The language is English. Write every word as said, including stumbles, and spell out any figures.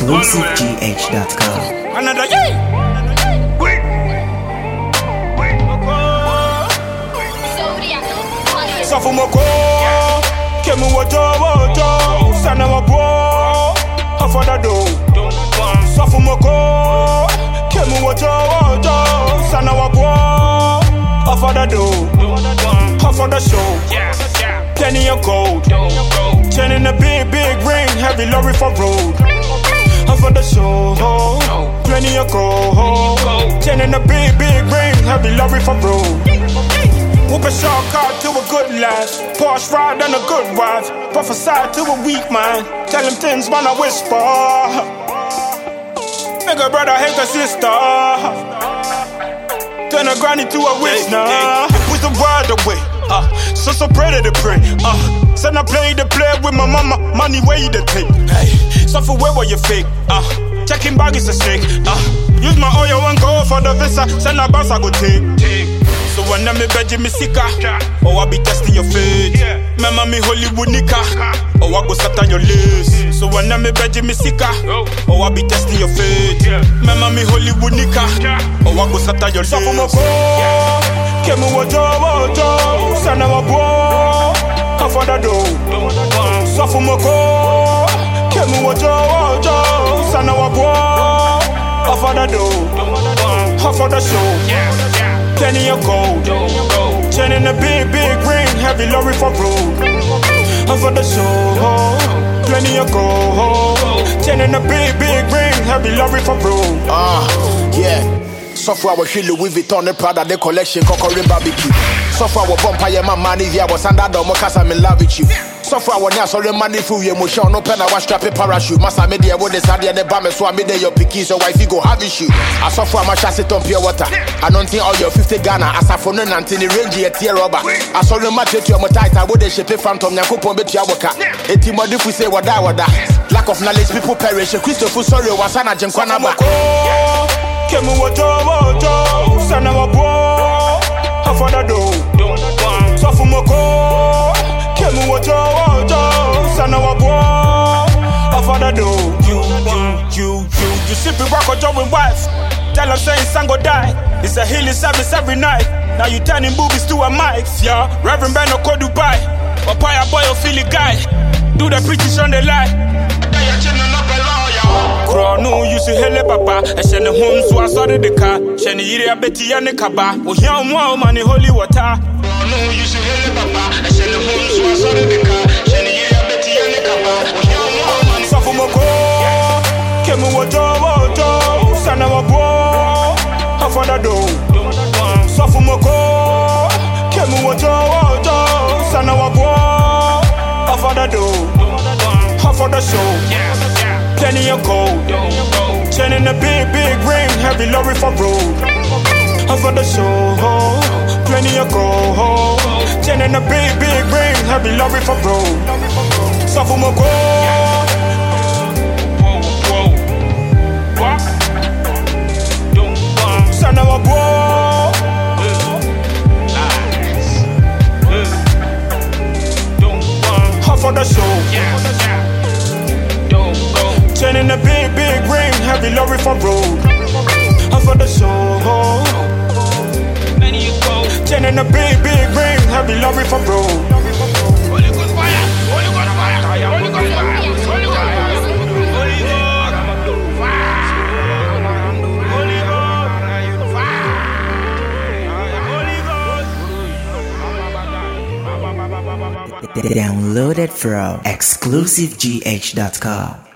exclusive G H dot com. Another yay! Wait! Safumoko, Kemu Wajo Wajo, Sana Wabo, Hafadado. Safumoko, Kemu Wajo Wajo, Sana Wabo, Hafadado. Hafada show, plenty of gold, turning a big, big ring, heavy lorry for road. Hafada show, plenty of gold, turning a big, big ring, heavy lorry for road. Whoop a shortcut to a good last, Porsche ride and a good wife. Prophesy to a weak man, tell him things when I whisper. Nigga brother hate a sister, turn a granny to a witch now. Push the word away, uh, so so pray to pray. Uh, said I play the play with my mama, money where you the take. Hey, suffer where were you fake? Uh, checking bag is a snake. Uh, use my oil and go for the visa, send a bus I go take. So when I'm a veggie, me sika, oh I be testing your faith. Mama me Hollywood nika, oh I go sat on your list. So when I'm a veggie, me sika, oh I be testing your faith. Mama me Hollywood nika, oh I go sat on your list. Safumoko, Kemu Wajo Wajo, Sana Wabo, Hafadado. Safumoko, Kemu Wajo Wajo, Sana Wabo, Hafadado. Hafada show. Plenty of gold, turning a big, big ring, heavy lorry for road. For the show, plenty of gold, turning a big, big ring, heavy lorry for road. Ah, uh, yeah. Software was Louis Vuitton, the Prada, the collection, Cocorin barbecue. Software was Vampire, my money, I was under the Mocas, I'm in love with you. Software was now sorry money for your emotion, no pen, I was strapping parachute. Massa media, what is that? The bomb, so I made your picky, so wifey go have issue. I software my chassis on pure water. I don't think all your fifty Ghana, as a phone and the range, a tear rubber. I saw the match to your tight, I would ship it phantom, Yakupo, bet your worker. A team of if we say what I would die. Lack of knowledge, people perish. Christopher, sorry, was Anna Jankwanaba. Kemu Wajo Wajo, Sana Wabo, Hafadado. Safumoko, Kemu Wajo Wajo, Sana Wabo, Hafadado. You, you, you, you, you simply rock a job with wife. Tell her saying son go die. It's a healing service every night. Now you turning boobies to a mic, yeah. Reverend Ben Oko Dubai, Papaya boy or Philly guy. Do the preaching on the lie. No, you see hele papa. I send the home so I saw the car. Send the area Betty and the kaba. Oh, here I'm one man in holy water. No, you see hele papa. I send the home so I saw the car. Send the area Betty and the kaba. Oh, here I'm one man. Safumoko, Kemu Wajo Wajo, Sana Wabo, Hafadado. Safumoko, Kemu Wajo Wajo, Sana Wabo, Hafadado. Hafada show. Plenty of gold, turning a big, big ring, heavy lorry for road. For the show, plenty of gold, turning a big, big ring, heavy lorry for road. Safumoko, Sana Wabo, for the show. Turning a big, big ring, heavy lorry for road. For the show. Turning a big, big ring, heavy lorry for road. Holy Ghost fire, Holy Ghost fire, Holy Ghost fire, Holy Ghost fire, Holy Ghost fire. Download it from exclusive G H dot com.